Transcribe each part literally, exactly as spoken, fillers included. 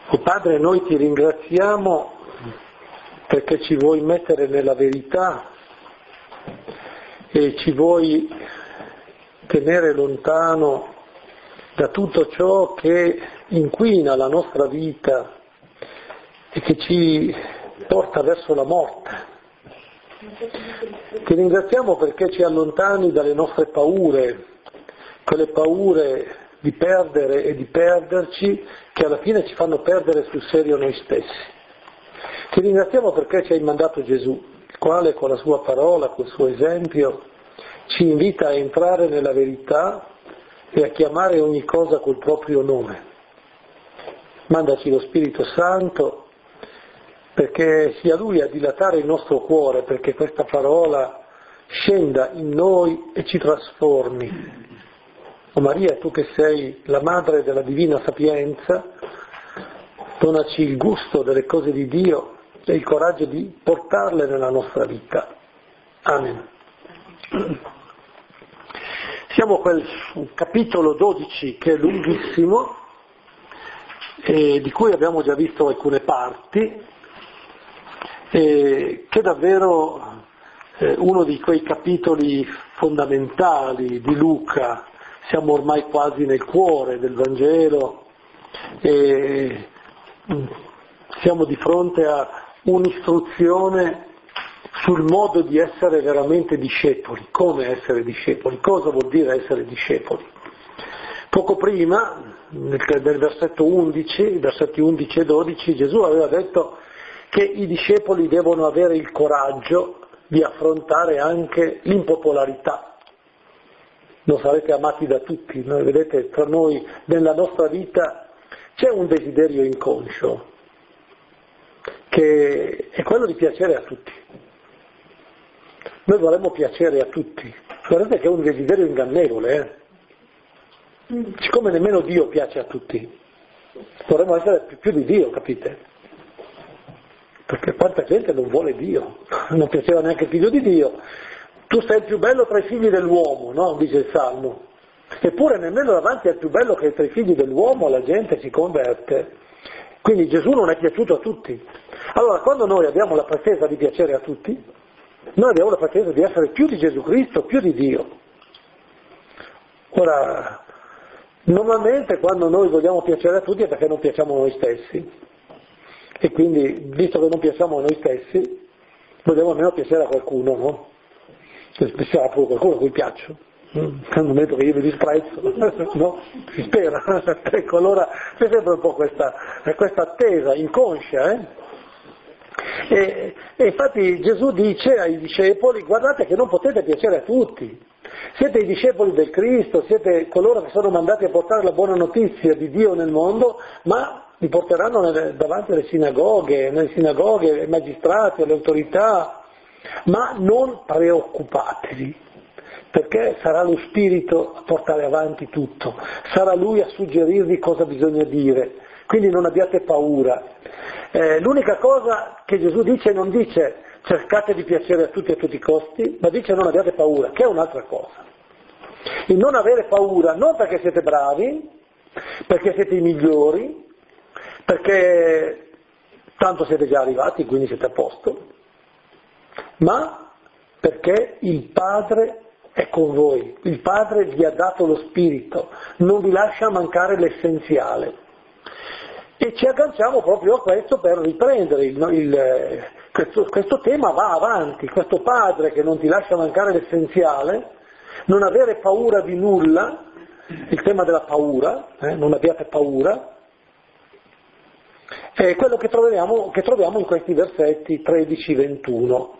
O Padre, noi ti ringraziamo perché ci vuoi mettere nella verità e ci vuoi tenere lontano da tutto ciò che inquina la nostra vita e che ci porta verso la morte. Ti ringraziamo perché ci allontani dalle nostre paure, quelle paure di perdere e di perderci che alla fine ci fanno perdere sul serio noi stessi. Ti ringraziamo perché ci hai mandato Gesù, il quale con la sua parola, col suo esempio, ci invita a entrare nella verità e a chiamare ogni cosa col proprio nome. Mandaci lo Spirito Santo perché sia Lui a dilatare il nostro cuore, perché questa parola scenda in noi e ci trasformi. O Maria, tu che sei la madre della divina sapienza, donaci il gusto delle cose di Dio e il coraggio di portarle nella nostra vita. Amen. Siamo a quel capitolo dodici che è lunghissimo e di cui abbiamo già visto alcune parti, e che è davvero eh, uno di quei capitoli fondamentali di Luca. Siamo ormai quasi nel cuore del Vangelo e siamo di fronte a un'istruzione sul modo di essere veramente discepoli, come essere discepoli, cosa vuol dire essere discepoli. Poco prima, nel, nel versetto undici, versetti undici e dodici, Gesù aveva detto che i discepoli devono avere il coraggio di affrontare anche l'impopolarità. Non sarete amati da tutti, noi, vedete, tra noi, nella nostra vita, c'è un desiderio inconscio, che è quello di piacere a tutti. Noi vorremmo piacere a tutti, guardate che è un desiderio ingannevole, eh? Siccome nemmeno Dio piace a tutti, vorremmo essere più, più di Dio, capite? Perché quanta gente non vuole Dio, non piaceva neanche il figlio di Dio. Tu sei il più bello tra i figli dell'uomo, no? Dice il Salmo. Eppure nemmeno davanti al più bello che è tra i figli dell'uomo la gente si converte. Quindi Gesù non è piaciuto a tutti. Allora, quando noi abbiamo la pretesa di piacere a tutti, noi abbiamo la pretesa di essere più di Gesù Cristo, più di Dio. Ora, normalmente quando noi vogliamo piacere a tutti è perché non piacciamo a noi stessi. E quindi, visto che non piacciamo a noi stessi, vogliamo almeno piacere a qualcuno, no? Sarà pure qualcuno a cui piaccio, nel momento che io vi disprezzo, no? Si spera. Ecco, allora c'è sempre un po' questa, questa attesa inconscia, eh? E, e infatti Gesù dice ai discepoli: guardate che non potete piacere a tutti, siete i discepoli del Cristo, siete coloro che sono mandati a portare la buona notizia di Dio nel mondo, ma li porteranno nelle, davanti alle sinagoghe, nelle sinagoghe, ai magistrati, alle autorità. Ma non preoccupatevi, perché sarà lo Spirito a portare avanti tutto, sarà Lui a suggerirvi cosa bisogna dire, quindi non abbiate paura. Eh, l'unica cosa che Gesù dice, non dice cercate di piacere a tutti a tutti i costi, ma dice non abbiate paura, che è un'altra cosa. Il non avere paura non perché siete bravi, perché siete i migliori, perché tanto siete già arrivati, quindi siete a posto, ma perché il Padre è con voi, il Padre vi ha dato lo Spirito, non vi lascia mancare l'essenziale. E ci agganciamo proprio a questo per riprendere il, il, questo, questo tema va avanti, questo Padre che non ti lascia mancare l'essenziale, non avere paura di nulla, il tema della paura, eh, non abbiate paura, è quello che troviamo, che troviamo in questi versetti tredici ventuno.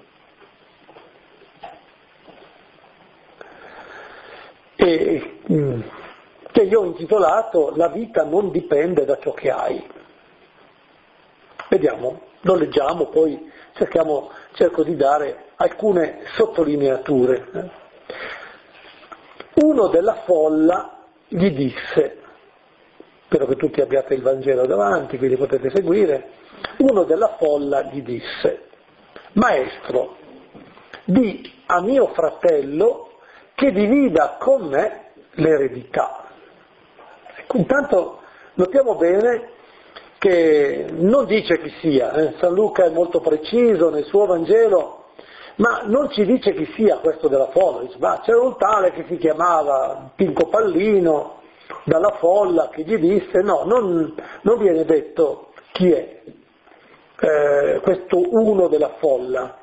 E, che io ho intitolato La vita non dipende da ciò che hai. Vediamo, lo leggiamo, poi cerchiamo, cerco di dare alcune sottolineature. Uno della folla gli disse, spero che tutti abbiate il Vangelo davanti, quindi potete seguire, uno della folla gli disse: Maestro, di a mio fratello che divida con me l'eredità. Ecco, intanto notiamo bene che che non dice chi sia, eh? San Luca è molto preciso nel suo Vangelo, ma non ci dice chi sia questo della folla, dice, ma c'era un tale che si chiamava Pinco Pallino, dalla folla, che gli disse, no, non, non viene detto chi è eh, questo uno della folla.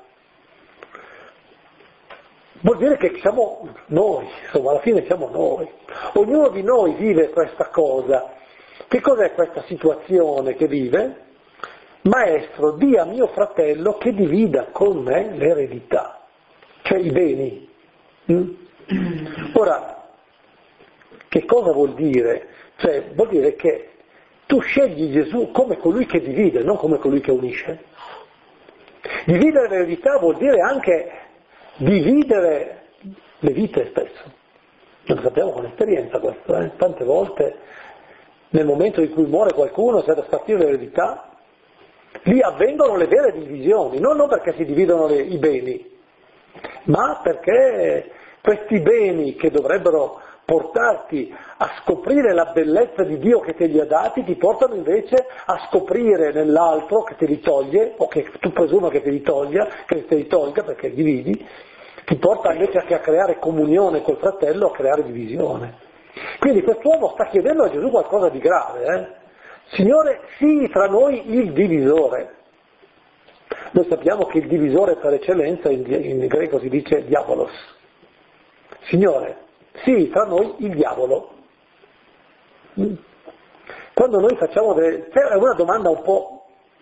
Vuol dire che siamo noi, insomma, alla fine siamo noi. Ognuno di noi vive questa cosa. Che cos'è questa situazione che vive? Maestro, di a mio fratello che divida con me l'eredità, cioè i beni. Mm? Ora, che cosa vuol dire? Cioè, vuol dire che tu scegli Gesù come colui che divide, non come colui che unisce. Dividere l'eredità vuol dire anche dividere le vite spesso. Lo sappiamo con esperienza questo, eh? Tante volte nel momento in cui muore qualcuno c'è da spartire l'eredità, lì avvengono le vere divisioni, non, non perché si dividono le, i beni, ma perché questi beni che dovrebbero portarti a scoprire la bellezza di Dio che te li ha dati, ti portano invece a scoprire nell'altro che te li toglie, o che tu presuma che te li toglia, che te li tolga perché dividi, ti porta invece a creare comunione col fratello, a creare divisione. Quindi quest'uomo sta chiedendo a Gesù qualcosa di grave, eh? Signore, sii tra noi il divisore. Noi sappiamo che il divisore per eccellenza in, in greco si dice diabolos. Signore, sii tra noi il diavolo. Quando noi facciamo delle... è una domanda un po'...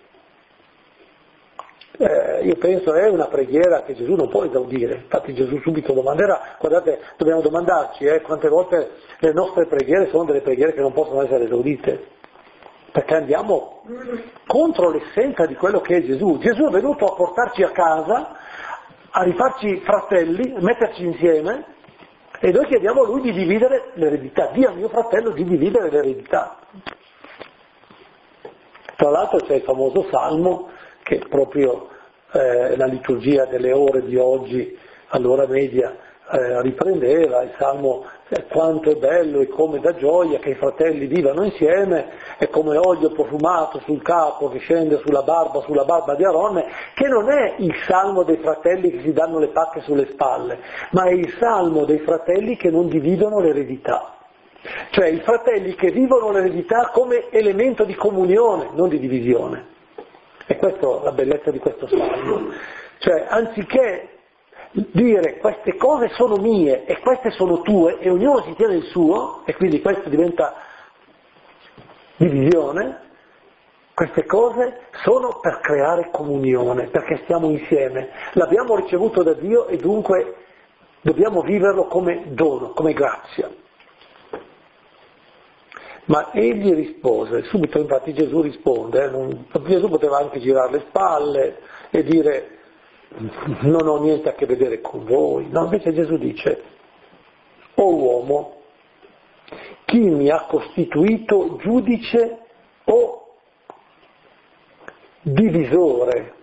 Eh, io penso è una preghiera che Gesù non può esaudire, infatti Gesù subito domanderà, guardate, dobbiamo domandarci eh, quante volte le nostre preghiere sono delle preghiere che non possono essere esaudite, perché andiamo contro l'essenza di quello che è Gesù. Gesù è venuto a portarci a casa, a rifarci fratelli, a metterci insieme, e noi chiediamo a lui di dividere l'eredità, di a mio fratello di dividere l'eredità. Tra l'altro c'è il famoso Salmo, che proprio eh, la liturgia delle ore di oggi, all'ora media, eh, riprendeva il Salmo, eh, quanto è bello e come da gioia che i fratelli vivano insieme, è come olio profumato sul capo che scende sulla barba, sulla barba di Aronne, che non è il Salmo dei fratelli che si danno le pacche sulle spalle, ma è il Salmo dei fratelli che non dividono l'eredità. Cioè i fratelli che vivono l'eredità come elemento di comunione, non di divisione. E questa è la bellezza di questo Salmo. Cioè, anziché dire queste cose sono mie e queste sono tue, e ognuno si tiene il suo, e quindi questo diventa divisione, queste cose sono per creare comunione, perché stiamo insieme. L'abbiamo ricevuto da Dio e dunque dobbiamo viverlo come dono, come grazia. Ma egli rispose, subito infatti Gesù risponde, eh, non, Gesù poteva anche girare le spalle e dire non ho niente a che vedere con voi, no, invece Gesù dice, o uomo, chi mi ha costituito giudice o divisore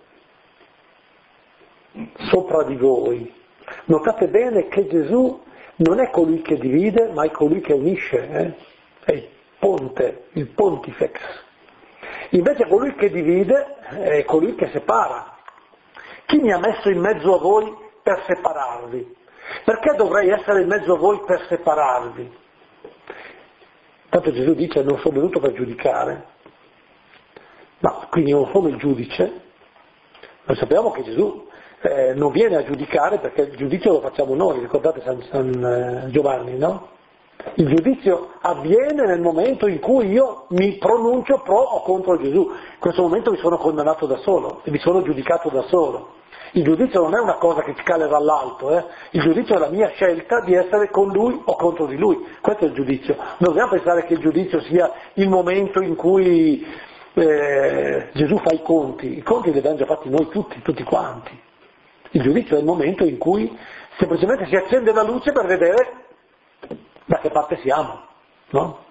sopra di voi? Notate bene che Gesù non è colui che divide, ma è colui che unisce, eh? È il ponte, il pontifex. Invece colui che divide è colui che separa. Chi mi ha messo in mezzo a voi per separarvi? Perché dovrei essere in mezzo a voi per separarvi? Tanto Gesù dice non sono venuto per giudicare, ma quindi non sono il giudice. Noi sappiamo che Gesù eh, non viene a giudicare perché il giudizio lo facciamo noi, ricordate San, San eh, Giovanni, no? Il giudizio avviene nel momento in cui io mi pronuncio pro o contro Gesù. In questo momento mi sono condannato da solo e mi sono giudicato da solo. Il giudizio non è una cosa che ci cade dall'alto, eh? Il giudizio è la mia scelta di essere con lui o contro di lui. Questo è il giudizio. Non dobbiamo pensare che il giudizio sia il momento in cui eh, Gesù fa i conti. I conti li abbiamo già fatti noi tutti, tutti quanti. Il giudizio è il momento in cui semplicemente si accende la luce per vedere da che parte siamo, no?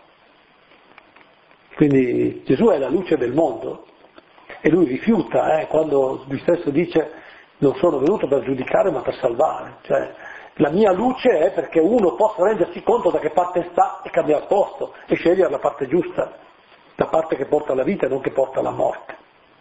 Quindi Gesù è la luce del mondo e lui rifiuta, eh, quando lui stesso dice non sono venuto per giudicare ma per salvare, cioè la mia luce è perché uno possa rendersi conto da che parte sta e cambiare posto e scegliere la parte giusta. la parte che porta alla vita e non che porta alla morte.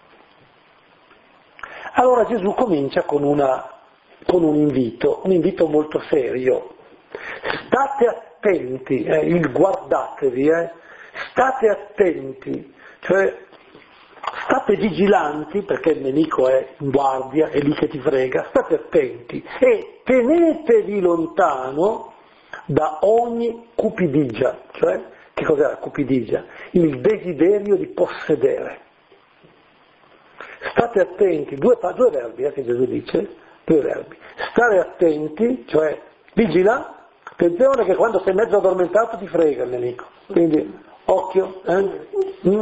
Allora Gesù comincia con, una, con un invito, un invito molto serio. State attenti, eh, il guardatevi, eh, state attenti, cioè state vigilanti, perché il nemico è in guardia, è lì che ti frega, state attenti e tenetevi lontano da ogni cupidigia, cioè che cos'è la cupidigia? Il desiderio di possedere. State attenti, due, due verbi eh, che Gesù dice, due verbi. Stare attenti, cioè vigila, attenzione che quando sei mezzo addormentato ti frega il nemico, quindi occhio. Eh? Mm.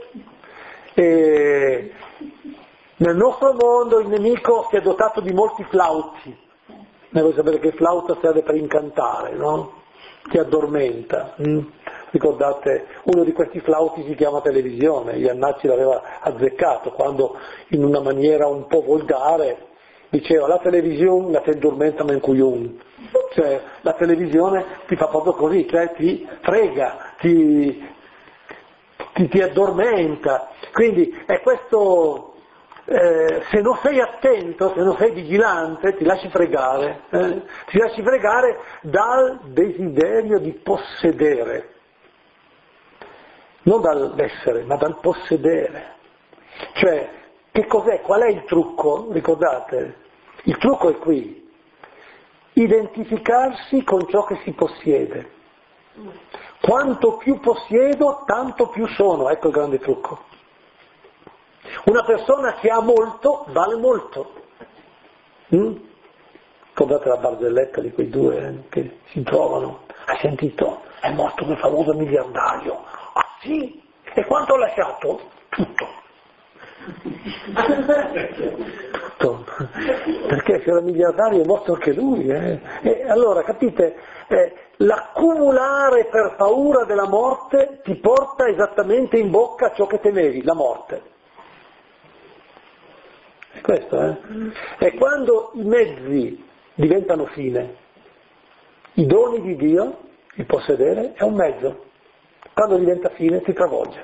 E nel nostro mondo il nemico si è dotato di molti flauti, ne vuoi sapere che il flauto serve per incantare, no? Ti addormenta. Mm? Ricordate, uno di questi flauti si chiama televisione, Iannacci l'aveva azzeccato quando in una maniera un po' volgare diceva la televisione la ti addormenta men cuyun, cioè la televisione ti fa proprio così, cioè ti frega, ti, ti, ti addormenta, quindi è questo, eh, se non sei attento, se non sei vigilante ti lasci fregare, eh? ti lasci fregare dal desiderio di possedere. Non dall'essere, ma dal possedere. Cioè, che cos'è? Qual è il trucco? Ricordate? Il trucco è qui. Identificarsi con ciò che si possiede. Quanto più possiedo, tanto più sono. Ecco il grande trucco. Una persona che ha molto, vale molto. Mm? Ricordate la barzelletta di quei due eh, che si trovano? Hai sentito? È morto quel famoso miliardario. Ah sì? E quanto ha lasciato? Tutto. Tutto. Perché se era miliardario è morto anche lui. Eh? E allora, capite, eh, l'accumulare per paura della morte ti porta esattamente in bocca ciò che temevi, la morte. È questo, eh? È quando i mezzi diventano fine. I doni di Dio, il possedere, è un mezzo. Quando diventa fine ti travolge.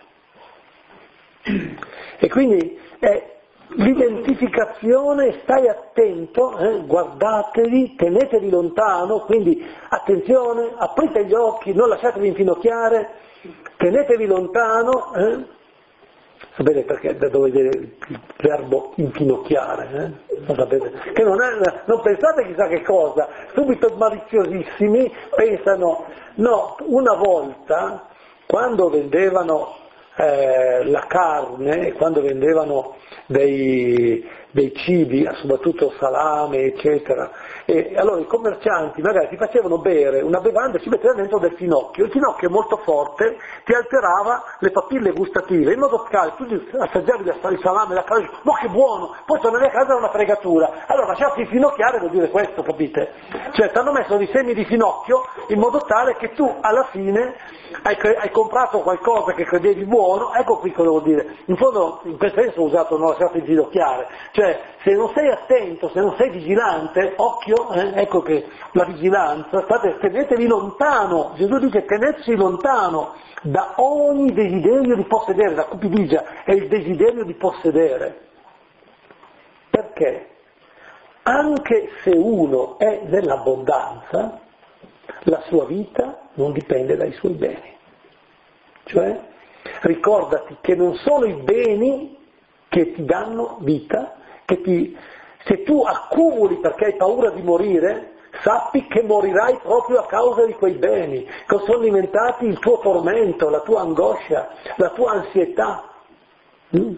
E quindi è l'identificazione, stai attento, eh, guardatevi, tenetevi lontano, quindi attenzione, aprite gli occhi, non lasciatevi infinocchiare, tenetevi lontano, eh. Sapete perché da dove viene il verbo infinocchiare? Eh? Non sapete? Che non, è, non pensate chissà che cosa, subito maliziosissimi pensano, no, una volta quando vendevano eh, la carne, quando vendevano dei, dei cibi, soprattutto salame, eccetera, e allora i commercianti magari ti facevano bere una bevanda e ci mettevano dentro del finocchio, il finocchio è molto forte, ti alterava le papille gustative, in modo tale tu assaggiavi il salame, la carne, ma che buono, poi tornavi a casa era una fregatura, allora lasciarti finocchiare vuol dire questo, capite? Cioè ti hanno messo dei semi di finocchio in modo tale che tu alla fine hai, hai comprato qualcosa che credevi buono, ecco qui cosa vuol dire, in fondo in questo senso ho usato non lasciarti ginocchiare, cioè se non sei attento, se non sei vigilante, occhio, eh, ecco che la vigilanza, state, tenetevi lontano, Gesù dice tenetsi lontano da ogni desiderio di possedere, la cupidigia è il desiderio di possedere. Perché? Anche se uno è nell'abbondanza, la sua vita non dipende dai suoi beni. Cioè, ricordati che non sono i beni che ti danno vita, che ti, se tu accumuli perché hai paura di morire, sappi che morirai proprio a causa di quei beni, che sono diventati il tuo tormento, la tua angoscia, la tua ansietà. Mm?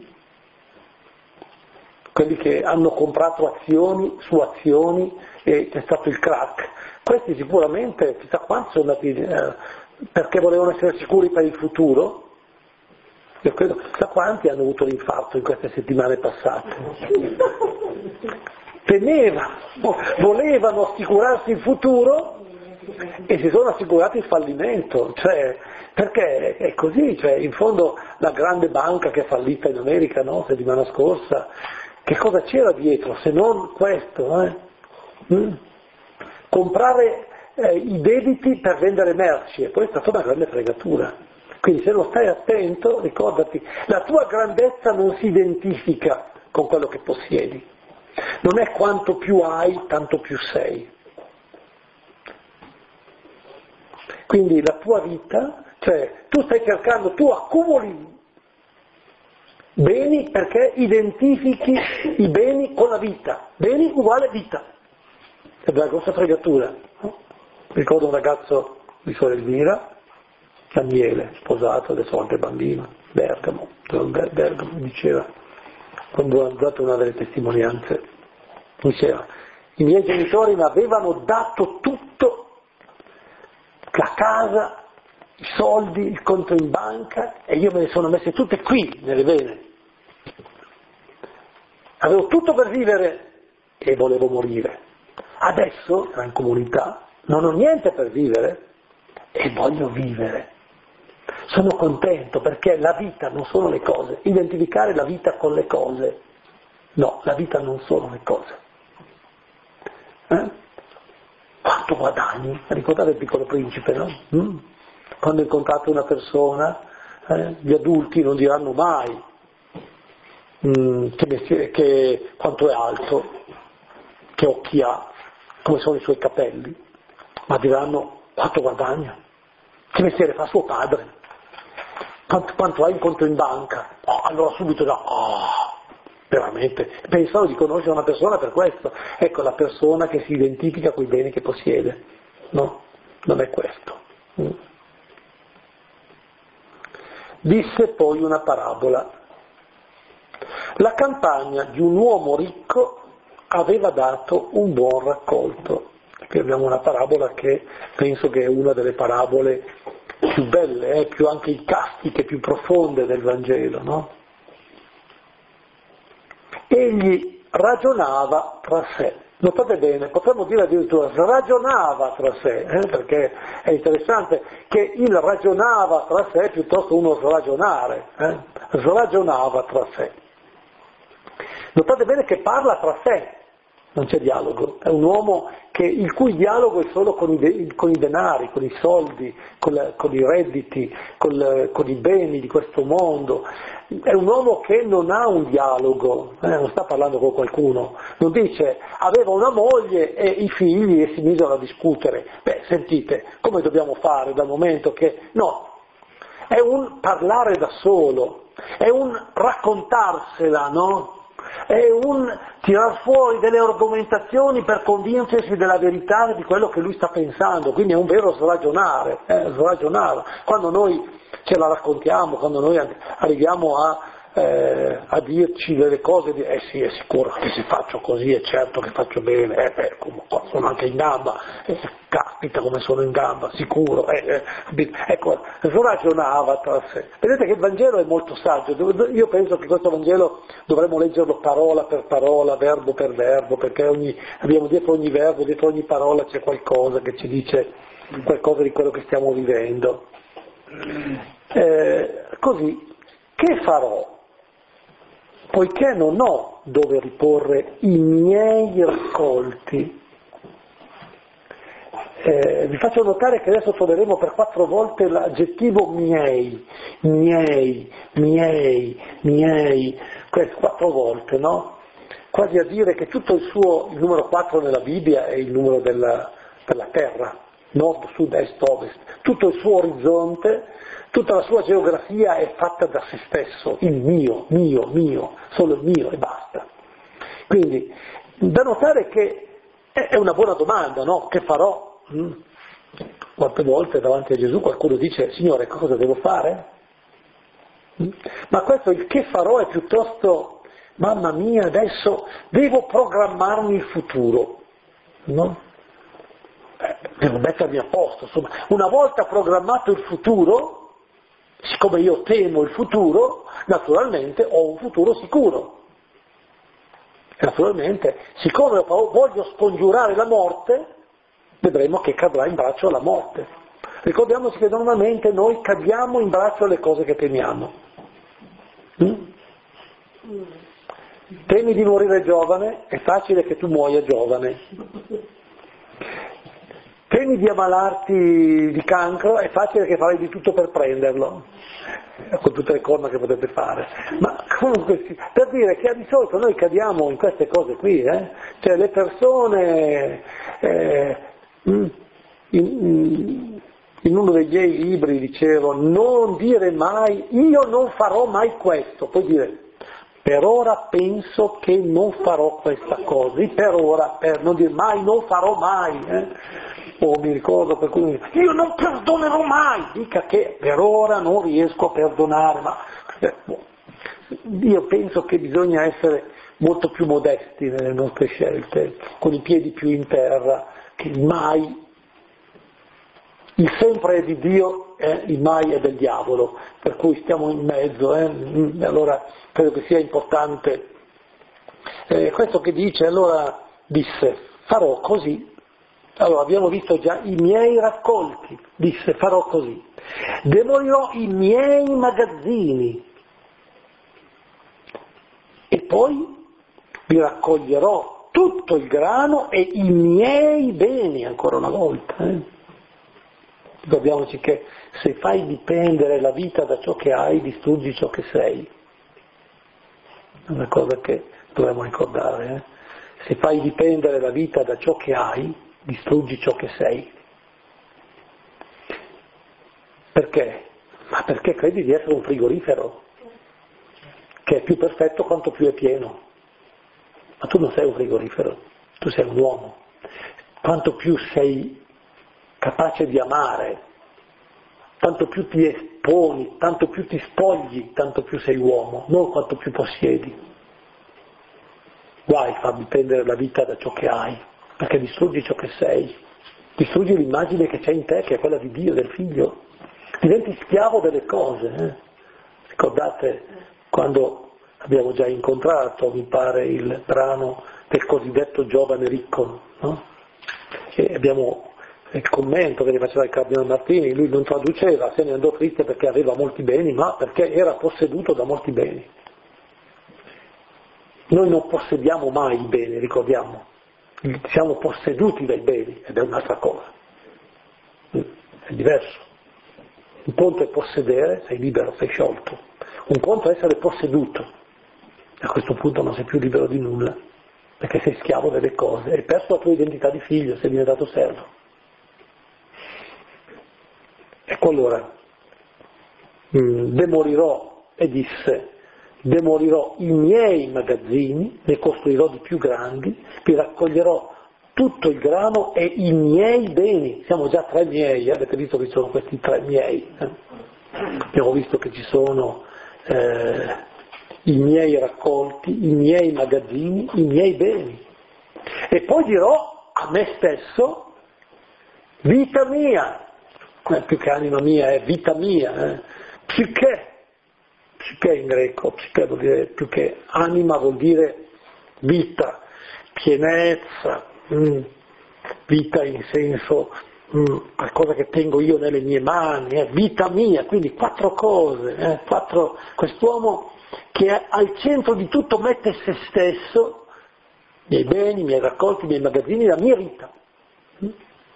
Quelli che hanno comprato azioni su azioni e c'è stato il crack, questi sicuramente, chissà quanti sono andati, eh, perché volevano essere sicuri per il futuro. Io credo, chissà quanti hanno avuto l'infarto in queste settimane passate. Temevano, volevano assicurarsi il futuro e si sono assicurati il fallimento, cioè, perché è così, cioè, in fondo la grande banca che è fallita in America, no, settimana scorsa, che cosa c'era dietro se non questo? Eh? Mm? Comprare eh, i debiti per vendere merci, e poi è stata una grande fregatura. Quindi se non stai attento, ricordati, la tua grandezza non si identifica con quello che possiedi. Non è quanto più hai, tanto più sei. Quindi la tua vita, cioè tu stai cercando, tu accumuli beni perché identifichi i beni con la vita. Beni uguale vita. È una grossa fregatura. No? Ricordo un ragazzo di Suor Elvira, Daniele, sposato, adesso anche bambino, Bergamo, Bergamo diceva, quando ha dato una delle testimonianze, diceva, i miei genitori mi avevano dato tutto, la casa, i soldi, il conto in banca, e io me le sono messe tutte qui, nelle vene. Avevo tutto per vivere e volevo morire. Adesso, era in comunità, non ho niente per vivere e voglio vivere. Sono contento perché la vita non sono le cose, identificare la vita con le cose. No, la vita non sono le cose. Eh? Quanto guadagni? Ricordate il Piccolo Principe, no? Mm? Quando incontrate una persona, eh, gli adulti non diranno mai mm, che, che, quanto è alto, che occhi ha, come sono i suoi capelli, ma diranno quanto guadagna, che mestiere fa suo padre, quanto, quanto ha in conto in banca. Oh, allora subito da, oh, veramente, pensano di conoscere una persona per questo. Ecco, la persona che si identifica con i beni che possiede, no? Non è questo. Mm. Disse poi una parabola. La campagna di un uomo ricco aveva dato un buon raccolto. Qui abbiamo una parabola che penso che è una delle parabole più belle, eh, più anche icastiche, più profonde del Vangelo, no? Egli ragionava tra sé. Notate bene, potremmo dire addirittura ragionava tra sé, eh, perché è interessante che il ragionava tra sé piuttosto uno ragionare, eh? Ragionava tra sé. Notate bene che parla tra sé, non c'è dialogo, è un uomo che, il cui dialogo è solo con i, de, con i denari, con i soldi, con, la, con i redditi, con, la, con i beni di questo mondo. È un uomo che non ha un dialogo, eh, non sta parlando con qualcuno, non dice aveva una moglie e i figli e si misero a discutere. Beh, sentite, come dobbiamo fare dal momento che... No, è un parlare da solo, è un raccontarsela, no? È un tirar fuori delle argomentazioni per convincersi della verità di quello che lui sta pensando, quindi è un vero sragionare, eh, sragionare. Quando noi ce la raccontiamo, quando noi arriviamo a, eh, a dirci delle cose, di, eh sì, è sicuro che se faccio così è certo che faccio bene, eh, eh, comunque sono anche in gamba, eh, caspita come sono in gamba, sicuro, eh, eh, ecco, ragionava tra sé. Vedete che il Vangelo è molto saggio, io penso che questo Vangelo dovremmo leggerlo parola per parola, verbo per verbo, perché ogni, abbiamo dietro ogni verbo, dietro ogni parola c'è qualcosa che ci dice qualcosa di quello che stiamo vivendo. Eh, così, che farò? Poiché non ho dove riporre i miei raccolti. Eh, vi faccio notare che adesso troveremo per quattro volte l'aggettivo miei, miei, miei, miei, questo quattro volte, no? Quasi a dire che tutto il suo, il numero quattro nella Bibbia è il numero della, della terra, nord, sud, est, ovest, tutto il suo orizzonte, tutta la sua geografia è fatta da se stesso, il mio, mio, mio, solo il mio e basta. Quindi, da notare che è una buona domanda, no? Che farò? Mm. Quante volte davanti a Gesù qualcuno dice, Signore, cosa devo fare? Mm. Ma questo, il che farò, è piuttosto, mamma mia, adesso devo programmarmi il futuro, no? Eh, devo mettermi a posto, insomma. Una volta programmato il futuro, siccome io temo il futuro, naturalmente ho un futuro sicuro. E naturalmente, siccome voglio scongiurare la morte, vedremo che cadrà in braccio alla morte. Ricordiamoci che normalmente noi cadiamo in braccio alle cose che temiamo. Mm? Temi di morire giovane, è facile che tu muoia giovane. Temi temi di ammalarti di cancro è facile che farai di tutto per prenderlo, con tutte le corna che potete fare, ma comunque sì, per dire che di solito noi cadiamo in queste cose qui, eh? Cioè le persone, eh, in, in, in uno dei miei libri dicevo non dire mai io non farò mai questo, poi dire per ora penso che non farò questa cosa, e per ora, per non dire mai non farò mai, eh? O mi ricordo per cui io non perdonerò mai, dica che per ora non riesco a perdonare, ma eh, boh. Io penso che bisogna essere molto più modesti nelle nostre scelte, con i piedi più in terra, che il mai, il sempre è di Dio, eh, il mai è del diavolo, per cui stiamo in mezzo, eh? E allora credo che sia importante. Eh, questo che dice, allora disse, farò così. Allora abbiamo visto già i miei raccolti, disse farò così, demolirò i miei magazzini e poi vi raccoglierò tutto il grano e i miei beni, ancora una volta. Eh? Ricordiamoci che se fai dipendere la vita da ciò che hai, distruggi ciò che sei. È una cosa che dovremmo ricordare. Eh? Se fai dipendere la vita da ciò che hai, distruggi ciò che sei. Perché? Ma perché credi di essere un frigorifero, che è più perfetto quanto più è pieno. Ma tu non sei un frigorifero, tu sei un uomo. Quanto più sei capace di amare, tanto più ti esponi, tanto più ti spogli, tanto più sei uomo, non quanto più possiedi. Guai far dipendere la vita da ciò che hai, perché distruggi ciò che sei, distruggi l'immagine che c'è in te, che è quella di Dio, del Figlio, diventi schiavo delle cose. Eh? Ricordate quando abbiamo già incontrato, mi pare, il brano del cosiddetto giovane ricco, no? E abbiamo il commento che gli faceva il Cardinale Martini, lui non traduceva, se ne andò triste perché aveva molti beni, ma perché era posseduto da molti beni. Noi non possediamo mai i beni, ricordiamo, siamo posseduti dai beni, ed è un'altra cosa, è diverso. Un conto è possedere, sei libero, sei sciolto, un conto è essere posseduto, a questo punto non sei più libero di nulla, perché sei schiavo delle cose, hai perso la tua identità di figlio, sei diventato servo. Ecco allora, demolirò, e disse, demolirò i miei magazzini, ne costruirò di più grandi, vi raccoglierò tutto il grano e i miei beni. Siamo già tre miei, eh? Avete visto che ci sono questi tre miei. Eh? Abbiamo visto che ci sono eh, i miei raccolti, i miei magazzini, i miei beni. E poi dirò a me stesso, vita mia, più che anima mia, è vita mia, eh? Psiche. Psiche in greco, psiche vuol dire più che anima, vuol dire vita, pienezza, mm, vita in senso mm, qualcosa che tengo io nelle mie mani, eh, vita mia, quindi quattro cose, eh, quattro, quest'uomo che al centro di tutto mette se stesso, i miei beni, i miei raccolti, i miei magazzini, la mia vita. Mm.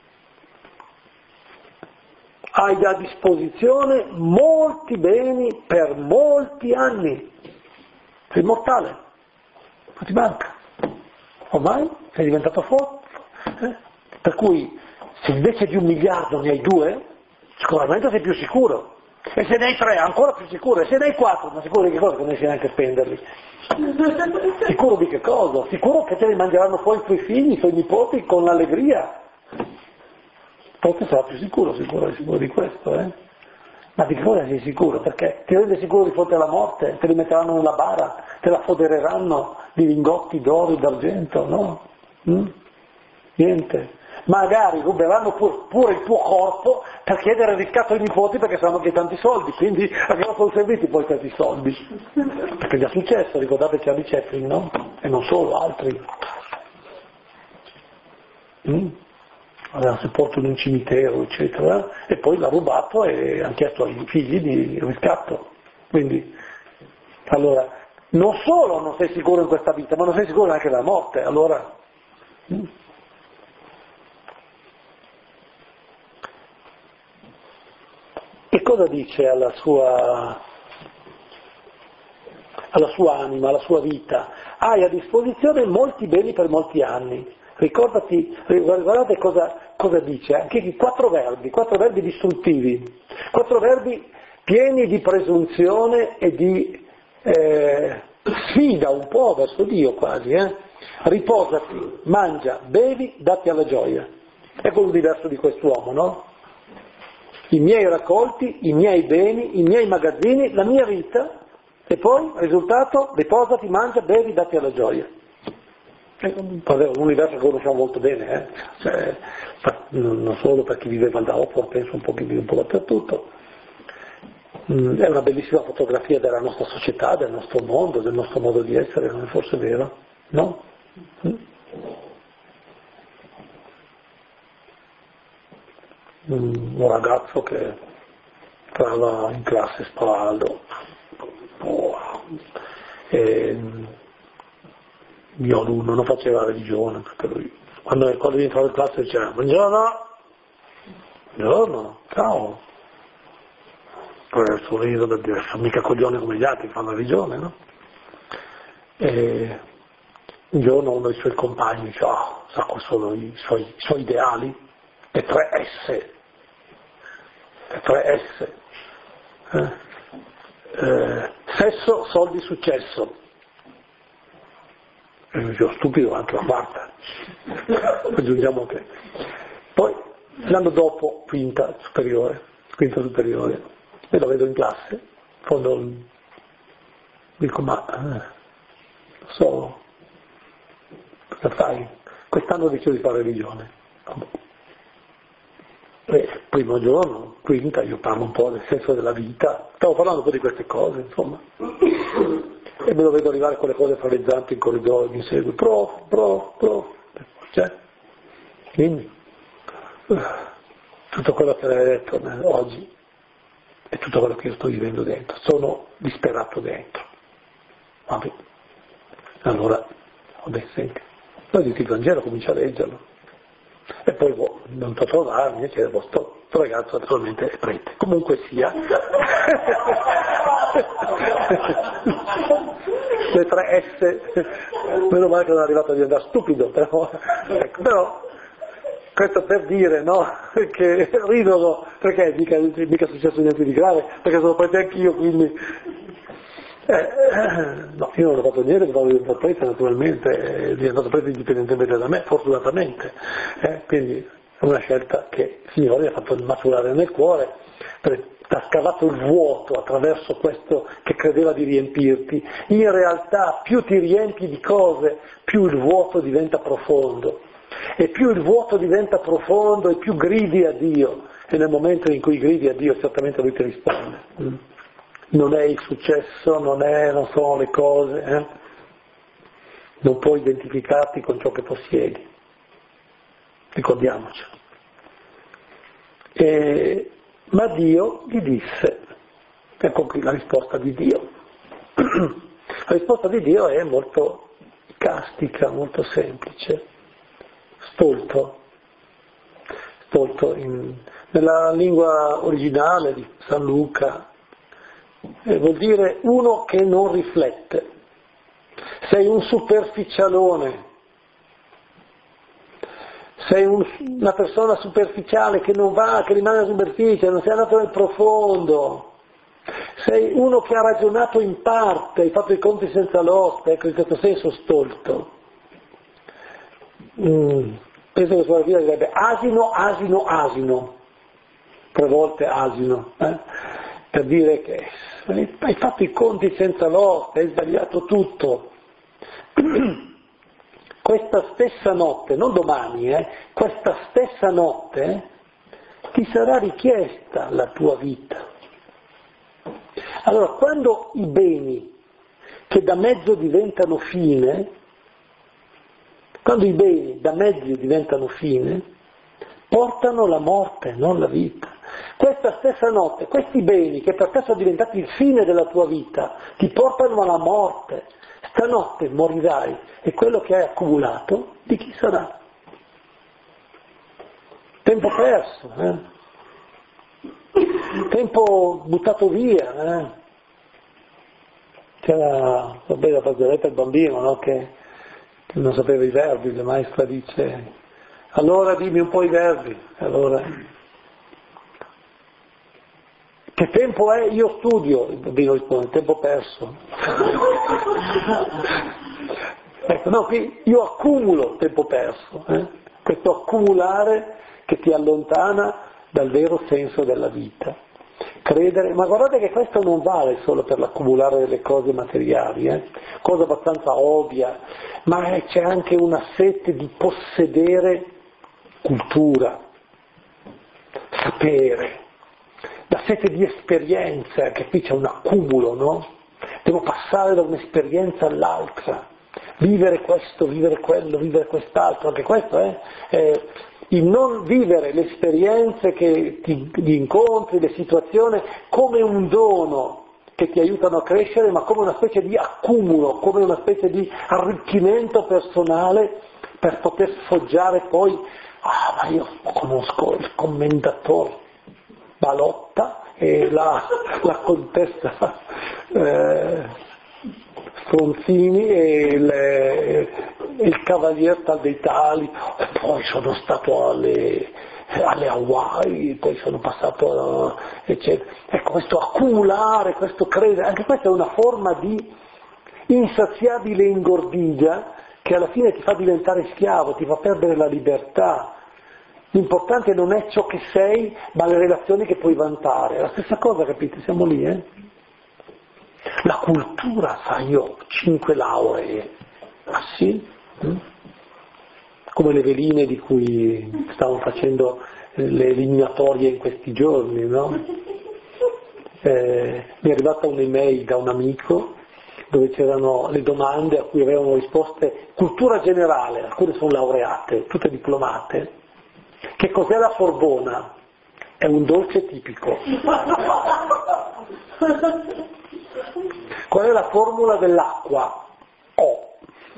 Hai a disposizione molti beni per molti anni, sei immortale, non ti manca, ormai sei diventato forte, eh? Per cui se invece di un miliardo ne hai due, sicuramente sei più sicuro, e se ne hai tre ancora più sicuro, e se ne hai quattro, ma sicuro di che cosa, che non riesci neanche a spenderli, sicuro di che cosa? Sicuro che te li mangeranno poi i tuoi figli, i tuoi nipoti con l'allegria. Forse sarà più sicuro, sicuro, sicuro di questo, eh? Ma di che cosa sei sicuro? Perché ti rende sicuro di fronte alla morte? Te li metteranno nella bara, te la fodereranno di lingotti d'oro e d'argento, no? Mm? Niente. Magari ruberanno pur, pure il tuo corpo per chiedere il riscatto ai nipoti perché sanno che hai tanti soldi, quindi a che sono serviti poi questi soldi? Perché è già successo, ricordate Charlie Chaplin, no? E non solo, altri. Mm? Aveva sepolto in un cimitero, eccetera, e poi l'ha rubato e ha chiesto ai figli di riscatto. Quindi, allora, non solo non sei sicuro in questa vita, ma non sei sicuro neanche della morte, allora. cosa dice alla sua, alla sua anima, alla sua vita? Hai a disposizione molti beni per molti anni. Ricordati, guardate cosa, cosa dice, anche qui quattro verbi, quattro verbi distruttivi, quattro verbi pieni di presunzione e di eh, sfida un po' verso Dio quasi, eh? Riposati, mangia, bevi, datti alla gioia. Ecco l'universo di quest'uomo, no? I miei raccolti, i miei beni, i miei magazzini, la mia vita, e poi, risultato, riposati, mangia, bevi, datti alla gioia. È un universo che conosciamo molto bene, eh? Cioè, non solo per chi viveva dopo, penso un po' che vive un po' dappertutto. È una bellissima fotografia della nostra società, del nostro mondo, del nostro modo di essere, non è forse vero? No? Un ragazzo che stava in classe spavaldo, oh, e il mio alunno non faceva religione, perché lui, quando, quando entrava in classe diceva buongiorno, buongiorno, ciao, poi il sorriso per dire sono mica coglione come gli altri, fanno religione, no? E un giorno uno dei suoi compagni dice, oh, sa quali sono i suoi, i suoi ideali? Le tre S, le tre S, eh? Eh, sesso, soldi, successo. E mi dicevo, stupido anche la quarta. Aggiungiamo che. Poi, l'anno dopo, quinta superiore, quinta superiore, e lo vedo in classe, in fondo dico, ma, eh, non so, cosa fai? Quest'anno decido di fare religione. E primo giorno, quinta, io parlo un po' del senso della vita, stavo parlando un po' di queste cose, insomma. E me lo vedo arrivare con le cose freddenti in corridoio, mi segue, prof, prof, prof, cioè, quindi, tutto quello che lei ha detto oggi è tutto quello che io sto vivendo dentro, sono disperato dentro. Vabbè, allora, vabbè, senti, poi dico il Vangelo, comincia a leggerlo, e poi boh, non so trovarmi, e chiedo, sto, sto ragazzo naturalmente è prete, comunque sia. Le tre S, meno male che non è arrivato a diventare stupido, però, ecco, però questo per dire, no, che ridono, perché mica, mica è successo niente di grave, perché sono prete anch'io, quindi eh, no, io non ho fatto niente, sono diventato prete naturalmente, è diventato prete indipendentemente da me, fortunatamente, eh, quindi è una scelta che il Signore ha fatto maturare nel cuore, per, ha scavato il vuoto attraverso questo che credeva di riempirti. In realtà più ti riempi di cose, più il vuoto diventa profondo, e più il vuoto diventa profondo e più gridi a Dio, e nel momento in cui gridi a Dio certamente Lui ti risponde. Non è il successo, non è, non sono le cose, eh? Non puoi identificarti con ciò che possiedi, ricordiamocelo. E, ma Dio gli disse, ecco qui la risposta di Dio. La risposta di Dio è molto castica, molto semplice, stolto, stolto in, nella lingua originale di San Luca, eh, vuol dire uno che non riflette. Sei un superficialone, sei un, una persona superficiale che non va, che rimane alla superficie, non sei andato nel profondo, sei uno che ha ragionato in parte, hai fatto i conti senza l'oste, ecco in questo senso stolto. Mm, penso che sulla vita direbbe asino, asino, asino, tre volte asino, eh? Per dire che hai fatto i conti senza l'oste, hai sbagliato tutto. Questa stessa notte, non domani, eh, questa stessa notte ti sarà richiesta la tua vita. Allora, quando i beni che da mezzo diventano fine, quando i beni da mezzo diventano fine, portano la morte, non la vita. Questa stessa notte, questi beni che per te sono diventati il fine della tua vita, ti portano alla morte. Stanotte morirai e quello che hai accumulato di chi sarà? Tempo perso, eh? tempo buttato via, eh? C'era, vabbè, la barzelletta del bambino, no? Che, che non sapeva i verbi, la maestra dice, allora dimmi un po' i verbi, allora, che tempo è? Io studio, il bambino risponde, tempo perso. Ecco, no, qui io accumulo tempo perso, eh? Questo accumulare che ti allontana dal vero senso della vita. Credere, ma guardate che questo non vale solo per l'accumulare delle cose materiali, eh? Cosa abbastanza ovvia, ma c'è anche una sete di possedere cultura, sapere, la sete di esperienza, che qui c'è un accumulo, no? Devo passare da un'esperienza all'altra, vivere questo, vivere quello, vivere quest'altro, anche questo è... è il non vivere le esperienze che ti, gli incontri, le situazioni come un dono che ti aiutano a crescere, ma come una specie di accumulo, come una specie di arricchimento personale per poter sfoggiare poi, ah ma io conosco il commendatore Balotta e la, la contessa eh, Stronzini e il, il cavalier tal dei tali, e poi sono stato alle, alle Hawaii, poi sono passato, eccetera. Ecco, questo accumulare, questo credere, anche questa è una forma di insaziabile ingordigia che alla fine ti fa diventare schiavo, ti fa perdere la libertà. L'importante non è ciò che sei, ma le relazioni che puoi vantare. È la stessa cosa, capite? Siamo lì, eh? La cultura, sai, io ho cinque lauree, ah sì? Mm? Come le veline di cui stavamo facendo le eliminatorie in questi giorni, no? Eh, mi è arrivata un'email da un amico dove c'erano le domande a cui avevano risposte cultura generale, alcune sono laureate, tutte diplomate. Che cos'è la Sorbona? È un dolce tipico. Qual è la formula dell'acqua? O.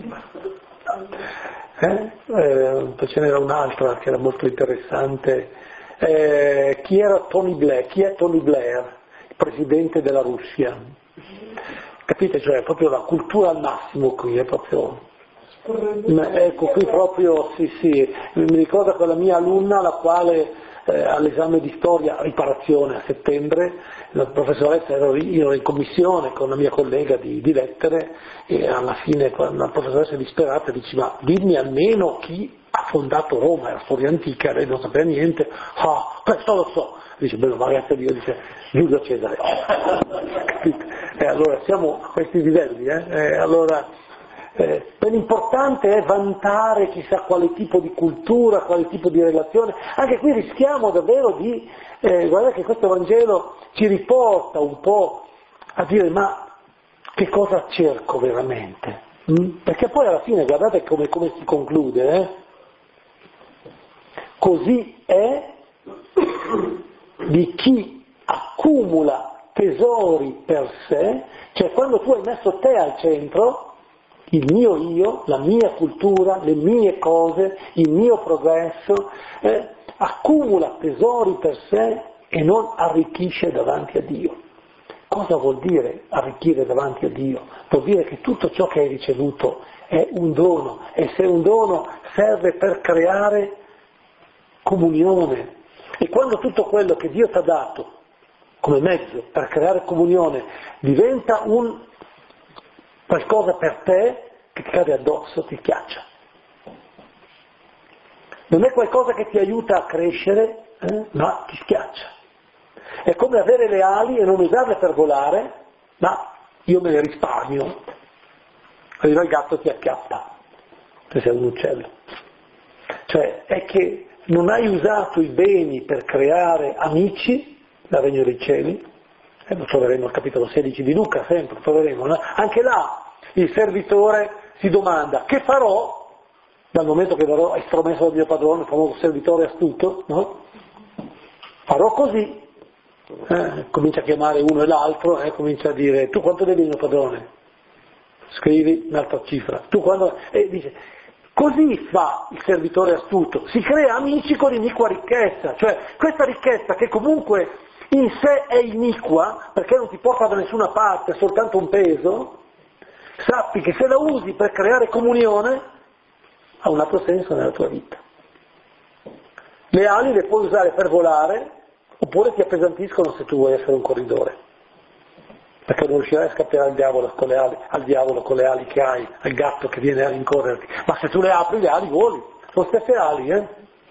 Eh? Eh, ce n'era un'altra che era molto interessante. Eh, chi era Tony Blair? Chi è Tony Blair? Il presidente della Russia. Capite? Cioè, proprio la cultura al massimo qui, è proprio... Ecco, qui proprio, sì, sì, mi ricorda quella mia alunna, la quale eh, all'esame di storia, riparazione a settembre, la professoressa, ero io ero in commissione con una mia collega di, di lettere, e alla fine la professoressa disperata dice, ma dimmi almeno chi ha fondato Roma, era storia antica, lei non sapeva niente, ah, questo lo so, dice, bello, ma grazie a Dio, dice, Giulio Cesare, capite? E allora siamo a questi livelli, eh? E allora... Eh, per l'importante è vantare chissà quale tipo di cultura, quale tipo di relazione. Anche qui rischiamo davvero di, eh, guardate che questo Vangelo ci riporta un po' a dire ma che cosa cerco veramente? Mm? Perché poi alla fine guardate come, come si conclude, eh? Così è di chi accumula tesori per sé, cioè quando tu hai messo te al centro, il mio io, la mia cultura, le mie cose, il mio progresso, eh, accumula tesori per sé e non arricchisce davanti a Dio. Cosa vuol dire arricchire davanti a Dio? Vuol dire che tutto ciò che hai ricevuto è un dono, e se è un dono serve per creare comunione. E quando tutto quello che Dio ti ha dato come mezzo per creare comunione diventa un qualcosa per te che ti cade addosso, ti schiaccia. Non è qualcosa che ti aiuta a crescere, eh? ma ti schiaccia. È come avere le ali e non usarle per volare, ma io me le risparmio. Arriva il gatto e ti acchiappa, se sei un uccello. Cioè è che non hai usato i beni per creare amici, nel regno dei cieli, e lo troveremo al capitolo sedici di Luca, sempre, lo troveremo, no? Anche là il servitore si domanda, che farò dal momento che verrò estromesso dal mio padrone, il famoso servitore astuto, no? Farò così, eh? Comincia a chiamare uno e l'altro, eh? Comincia a dire, tu quanto devi il mio padrone? Scrivi un'altra cifra, tu quando... E dice, così fa il servitore astuto, si crea amici con iniqua ricchezza, cioè questa ricchezza che comunque in sé è iniqua, perché non ti porta da nessuna parte, è soltanto un peso, sappi che se la usi per creare comunione, ha un altro senso nella tua vita. Le ali le puoi usare per volare, oppure ti appesantiscono se tu vuoi essere un corridore, perché non riuscirai a scappare al diavolo con le ali, al diavolo con le ali che hai, al gatto che viene a rincorrerti, ma se tu le apri le ali voli, sono stesse ali, eh?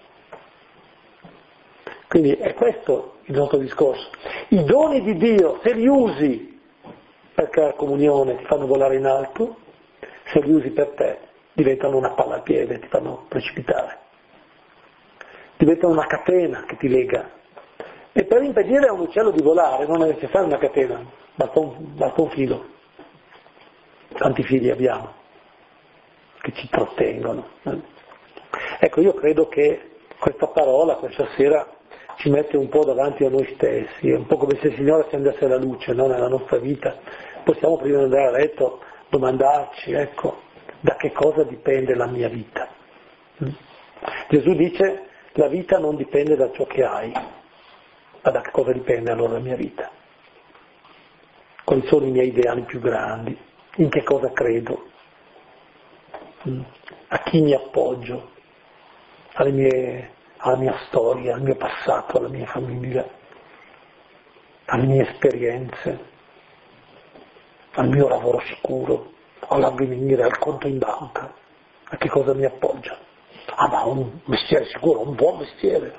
Quindi è questo il nostro discorso. I doni di Dio, se li usi per creare comunione, ti fanno volare in alto, se li usi per te, diventano una palla al piede, ti fanno precipitare. Diventano una catena che ti lega. E per impedire a un uccello di volare non è necessaria una catena, basta un, basta un filo. Quanti fili abbiamo che ci trattengono? Ecco, io credo che questa parola questa sera ci mette un po' davanti a noi stessi, è un po' come se il Signore accendesse la luce, no? Nella nostra vita. Possiamo prima di andare a letto domandarci, ecco, da che cosa dipende la mia vita? Gesù dice, la vita non dipende da ciò che hai, ma da che cosa dipende allora la mia vita? Quali sono i miei ideali più grandi? In che cosa credo? A chi mi appoggio? Alle mie, alla mia storia, al mio passato, alla mia famiglia, alle mie esperienze, al mio lavoro sicuro, all'avvenire, al conto in banca? A che cosa mi appoggio? Ah, ma un mestiere sicuro, un buon mestiere.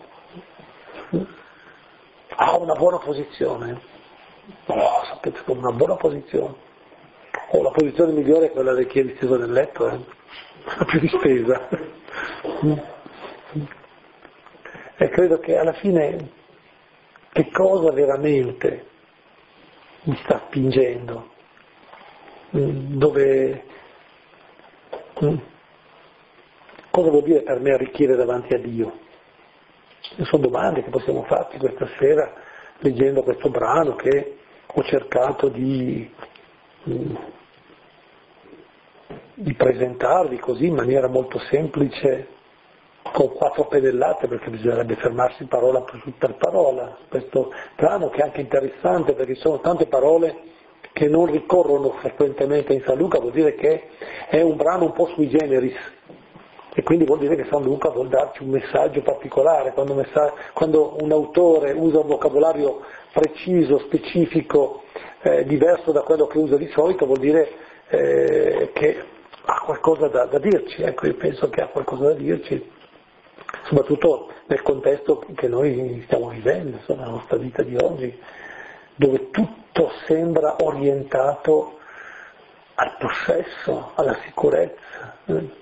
Ha una buona posizione. Oh, sapete, con una buona posizione. Oh, la posizione migliore è quella di chi è disteso nel letto, eh? La più distesa. E credo che alla fine che cosa veramente mi sta spingendo? Dove... Cosa vuol dire per me arricchire davanti a Dio? Sono domande che possiamo farci questa sera leggendo questo brano che ho cercato di, di presentarvi così in maniera molto semplice, con quattro pedellate, perché bisognerebbe fermarsi parola per parola. Questo brano che è anche interessante perché ci sono tante parole che non ricorrono frequentemente in San Luca, vuol dire che è un brano un po' sui generis. E quindi vuol dire che San Luca vuol darci un messaggio particolare, quando, messa- quando un autore usa un vocabolario preciso, specifico, eh, diverso da quello che usa di solito, vuol dire eh, che ha qualcosa da, da dirci. Ecco, io penso che ha qualcosa da dirci, soprattutto nel contesto che noi stiamo vivendo, insomma, nella nostra vita di oggi, dove tutto sembra orientato al possesso, alla sicurezza. Eh?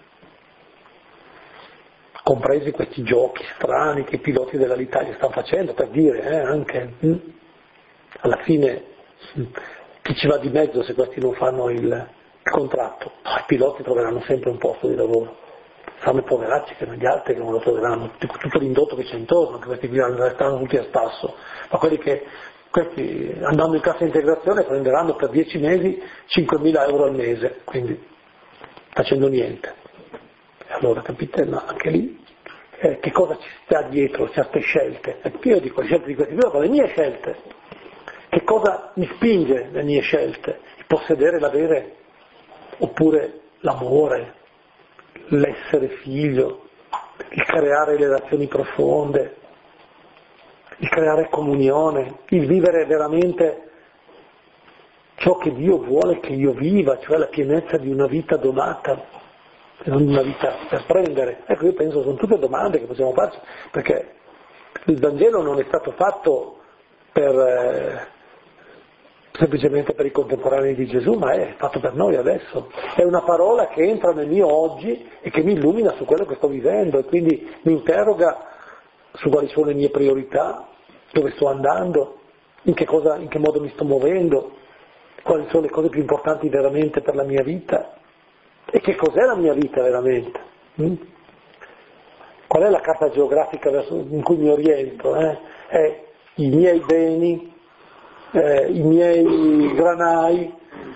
Compresi questi giochi strani che i piloti dell'Alitalia stanno facendo, per dire, eh, anche, hm? alla fine, hm, chi ci va di mezzo se questi non fanno il, il contratto? No, i piloti troveranno sempre un posto di lavoro, saranno i poveracci che gli altri che non lo troveranno, tutto l'indotto che c'è intorno, che questi qui resteranno tutti a spasso, ma quelli che, questi andando in cassa integrazione prenderanno per dieci mesi cinquemila euro al mese, quindi facendo niente. Allora capite, ma anche lì eh, che cosa ci sta dietro certe scelte? E io dico le scelte di questi due, ma le mie scelte. Che cosa mi spinge le mie scelte? Il possedere, l'avere, oppure l'amore, l'essere figlio, il creare relazioni profonde, il creare comunione, il vivere veramente ciò che Dio vuole che io viva, cioè la pienezza di una vita donata, non una vita per prendere. Ecco, io penso sono tutte domande che possiamo farci, perché il Vangelo non è stato fatto per, eh, semplicemente per i contemporanei di Gesù, ma è fatto per noi adesso. È una parola che entra nel mio oggi e che mi illumina su quello che sto vivendo e quindi mi interroga su quali sono le mie priorità, dove sto andando, in che cosa, in che modo mi sto muovendo, quali sono le cose più importanti veramente per la mia vita. E che cos'è la mia vita veramente? Mm? Qual è la carta geografica in cui mi oriento? Eh? È i miei beni, eh, i miei granai,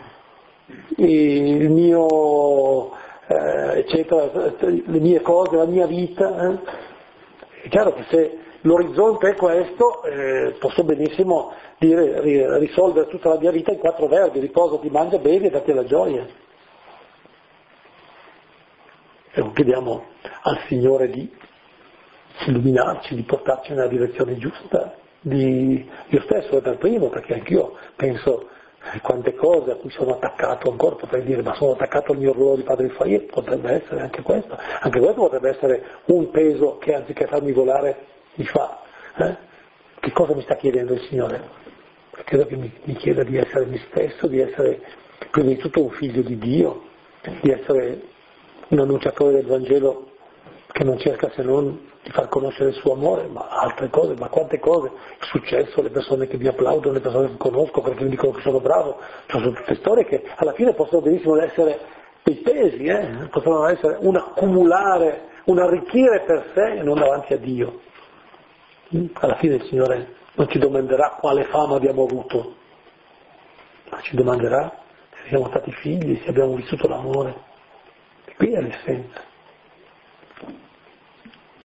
il mio, eh, eccetera, le mie cose, la mia vita. Eh? È chiaro che se l'orizzonte è questo, eh, posso benissimo dire, ri- risolvere tutta la mia vita in quattro verbi: riposati, mangia, bevi e datti la gioia. E non chiediamo al Signore di illuminarci, di portarci nella direzione giusta, di... io stesso è per primo, perché anch'io penso a quante cose a cui sono attaccato, ancora potrei dire, ma sono attaccato al mio ruolo di padre di famiglia, potrebbe essere anche questo, anche questo potrebbe essere un peso che anziché farmi volare mi fa. Eh? Che cosa mi sta chiedendo il Signore? Credo che mi, mi chieda di essere me stesso, di essere prima di tutto un figlio di Dio, di essere un annunciatore del Vangelo che non cerca se non di far conoscere il suo amore, ma altre cose, ma quante cose, il successo, le persone che mi applaudono, le persone che conosco perché mi dicono che sono bravo, cioè sono tutte storie che alla fine possono benissimo essere dei pesi, eh? Possono essere un accumulare, un arricchire per sé e non davanti a Dio. Alla fine il Signore non ci domanderà quale fama abbiamo avuto, ma ci domanderà se siamo stati figli, se abbiamo vissuto l'amore. E qui è l'essenza.